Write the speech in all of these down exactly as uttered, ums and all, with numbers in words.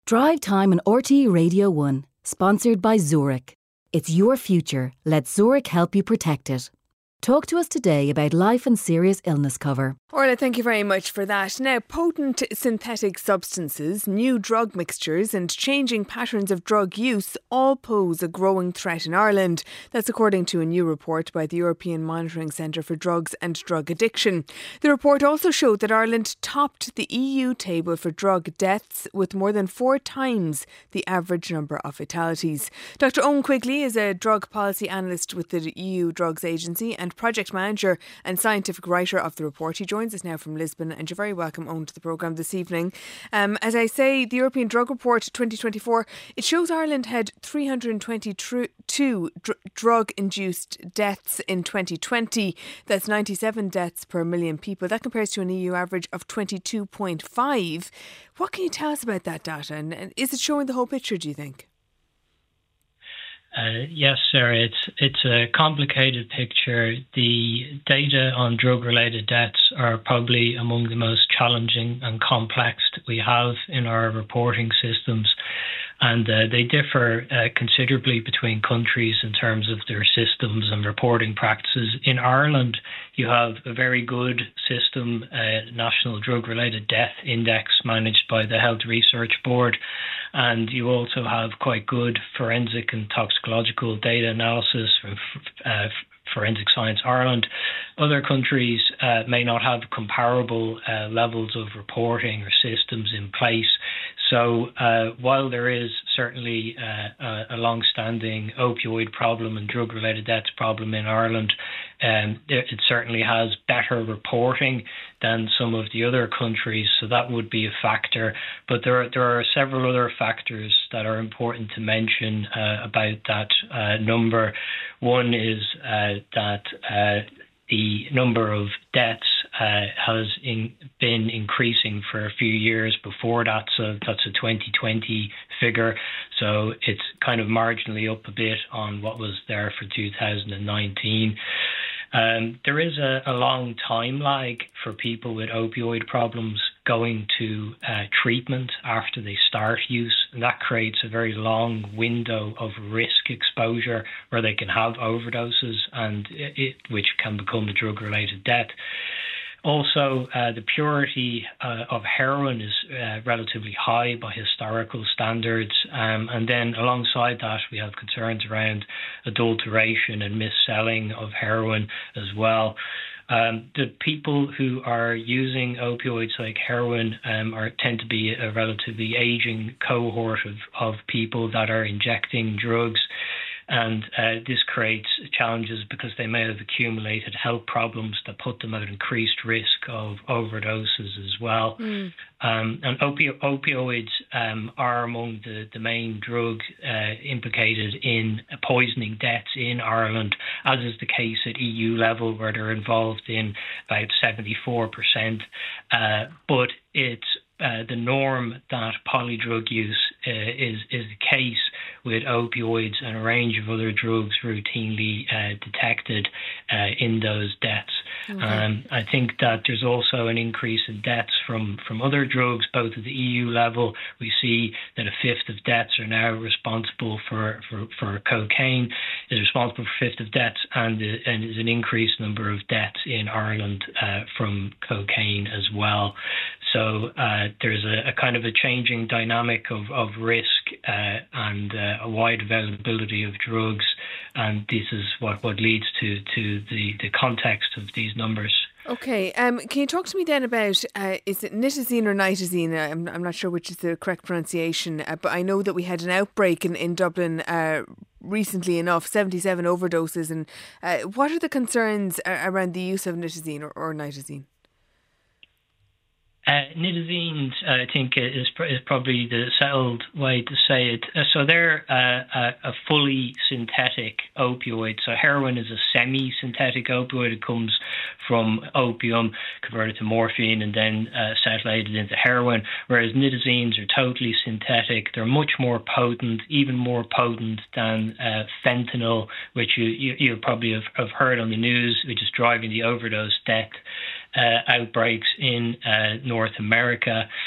Drive Time on R T E Radio one, sponsored by Zurich. It's your future. Let Zurich help you protect it. Talk to us today about life and serious illness cover. Orla, thank you very much for that. Now, potent synthetic substances, new drug mixtures and changing patterns of drug use all pose a growing threat in Ireland. That's according to a new report by the European Monitoring Centre for Drugs and Drug Addiction. The report also showed that Ireland topped the E U table for drug deaths with more than four times the average number of fatalities. Doctor Owen Quigley is a drug policy analyst with the E U Drugs Agency and project manager and scientific writer of the report. He joins us now from Lisbon, and you're very welcome on to the programme this evening. Um, as I say, the European Drug Report twenty twenty-four, it shows Ireland had three hundred twenty-two dr- drug-induced deaths in twenty twenty. That's ninety-seven deaths per million people. That compares to an E U average of twenty-two point five. What can you tell us about that data, and, and is it showing the whole picture, do you think? Uh, yes, Sarah, it's it's a complicated picture. The data on drug-related deaths are probably among the most challenging and complex that we have in our reporting systems, and uh, they differ uh, considerably between countries in terms of their systems and reporting practices. In Ireland, you have a very good system, uh, National Drug-Related Death Index, managed by the Health Research Board, and you also have quite good forensic and toxicological data analysis from uh, Forensic Science Ireland. Other countries uh, may not have comparable uh, levels of reporting or systems in place. So uh, while there is certainly uh, a long-standing opioid problem and drug-related deaths problem in Ireland, um, it certainly has better reporting than some of the other countries, so that would be a factor. But there are, there are several other factors that are important to mention uh, about that uh, number. One is uh, that uh, the number of deaths uh, has in, been increasing for a few years before that, so that's a twenty twenty figure. So it's kind of marginally up a bit on what was there for two thousand nineteen. Um, there is a, a long time lag for people with opioid problems going to uh, treatment after they start use, and that creates a very long window of risk exposure where they can have overdoses, and it, which can become a drug-related death. Also, uh, the purity uh, of heroin is uh, relatively high by historical standards. Um, and then alongside that, we have concerns around adulteration and mis-selling of heroin as well. Um, the people who are using opioids like heroin um, are tend to be a relatively aging cohort of, of people that are injecting drugs. And uh, this creates challenges because they may have accumulated health problems that put them at increased risk of overdoses as well. Mm. Um, and opi- opioids um, are among the, the main drugs uh, implicated in poisoning deaths in Ireland, as is the case at E U level, where they're involved in about seventy-four percent. Uh, but it's Uh, the norm that polydrug use uh, is is the case with opioids and a range of other drugs routinely uh, detected uh, in those deaths. Okay. Um, I think that there's also an increase in deaths from, from other drugs, both at the E U level. We see that a fifth of deaths are now responsible for, for, for cocaine, is responsible for a fifth of deaths, and, uh, and is an increased number of deaths in Ireland uh, from cocaine as well. So uh, there's a, a kind of a changing dynamic of, of risk uh, and uh, a wide availability of drugs. And this is what, what leads to, to the, the context of these numbers. Okay, um, can you talk to me then about, uh, is it nitazene or nitazene? I'm, I'm not sure which is the correct pronunciation, uh, but I know that we had an outbreak in, in Dublin uh, recently enough, seventy-seven overdoses. And uh, what are the concerns around the use of nitazene or, or nitazene? Uh, nitazenes, uh, I think, is, is probably the settled way to say it. Uh, so they're uh, a, a fully synthetic opioid. So heroin is a semi-synthetic opioid. It comes from opium, converted to morphine, and then uh, cetylated into heroin, whereas nitazenes are totally synthetic. They're much more potent, even more potent than uh, fentanyl, which you, you, you probably have, have heard on the news, which is driving the overdose death Uh, outbreaks in uh, North America.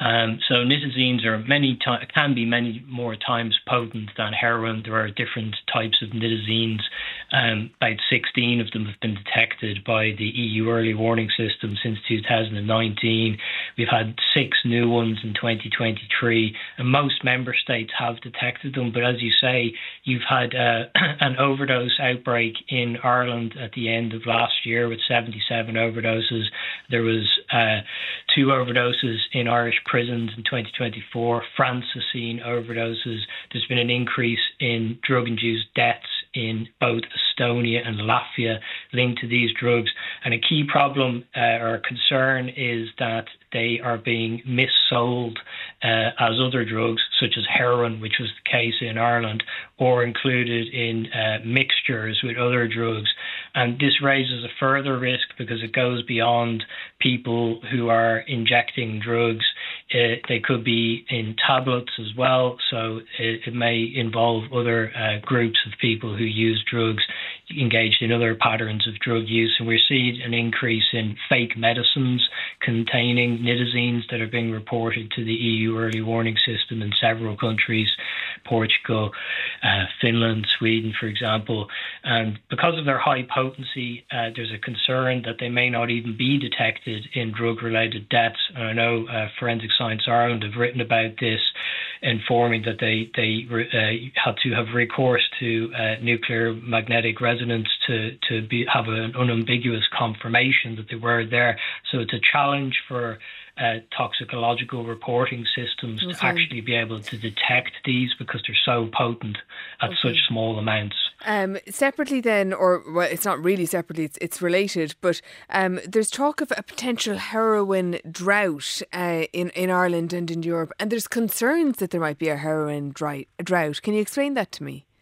Um, so nitazenes are many to- can be many more times potent than heroin. There are different types of nitazenes. Um, about sixteen of them have been detected by the E U early warning system since two thousand nineteen. We've had six new ones in twenty twenty-three, and most member states have detected them. But as you say, you've had uh, an overdose outbreak in Ireland at the end of last year with seventy-seven overdoses. There was uh, two overdoses in Irish prisons in twenty twenty-four. France has seen overdoses. There's been an increase in drug-induced deaths in both Estonia and Latvia linked to these drugs. And a key problem uh, or concern is that they are being missold uh, as other drugs, such as heroin, which was the case in Ireland, or included in uh, mixtures with other drugs. And this raises a further risk because it goes beyond people who are injecting drugs. Uh, they could be in tablets as well, so it, it may involve other uh, groups of people who use drugs engaged in other patterns of drug use. And we're seeing an increase in fake medicines containing nitazenes that are being reported to the E U early warning system in several countries, Portugal, uh, Finland, Sweden, for example. And because of their high potency, uh, there's a concern that they may not even be detected in drug-related deaths. And I know uh, Forensic Science Ireland have written about this, informing that they, they uh, had to have recourse to uh, nuclear magnetic resonance to, to be, have an unambiguous confirmation that they were there. So it's a challenge for uh, toxicological reporting systems okay. to actually be able to detect these because they're so potent at okay. such small amounts. Um, separately then, or well, it's not really separately, it's, it's related, but um, there's talk of a potential heroin drought uh, in, in Ireland and in Europe, and there's concerns that there might be a heroin dry, drought. Can you explain that to me?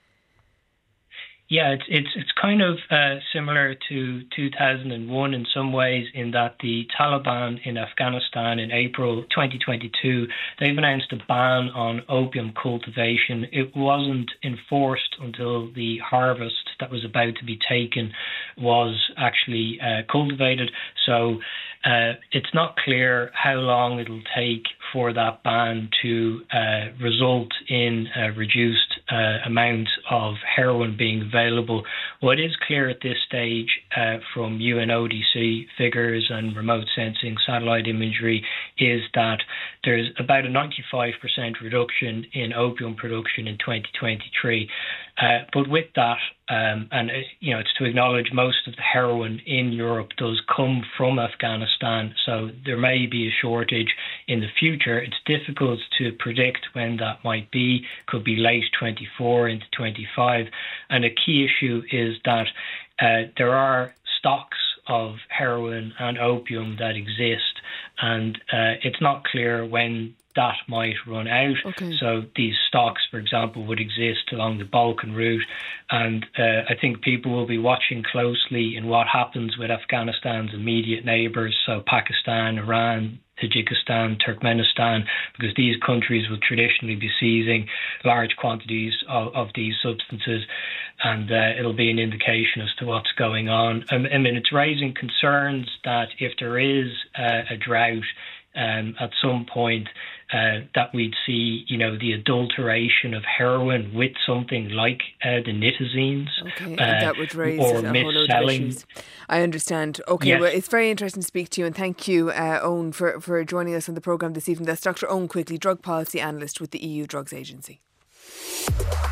Yeah, it's it's it's kind of uh, similar to two thousand one in some ways, in that the Taliban in Afghanistan in April twenty twenty-two, they've announced a ban on opium cultivation. It wasn't enforced until the harvest that was about to be taken was actually uh, cultivated. So uh, it's not clear how long it'll take for that ban to uh, result in a reduced uh, amount of heroin being available. What is clear at this stage uh, from U N O D C figures and remote sensing satellite imagery is that there's about a ninety-five percent reduction in opium production in twenty twenty-three. Uh, but with that, um, and uh, you know, it's to acknowledge most of the heroin in Europe does come from Afghanistan, so there may be a shortage in the future. It's difficult to predict when that might be. Could be late twenty-four into twenty-five. And a key issue is that uh, there are stocks of heroin and opium that exist, and uh, it's not clear when that might run out. Okay. So these stocks, for example, would exist along the Balkan route, and uh, I think people will be watching closely in what happens with Afghanistan's immediate neighbours, so Pakistan, Iran, Tajikistan, Turkmenistan, because these countries will traditionally be seizing large quantities of, of these substances, and uh, it'll be an indication as to what's going on. I mean, it's raising concerns that if there is uh, a drought um, at some point, uh, that we'd see, you know, the adulteration of heroin with something like uh, the nitazenes. Okay, uh, and that would raise or a whole load of issues. I understand. Okay, yes. Well, it's very interesting to speak to you, and thank you, uh, Owen, for, for joining us on the programme this evening. That's Doctor Owen Quigley, Drug Policy Analyst with the E U Drugs Agency.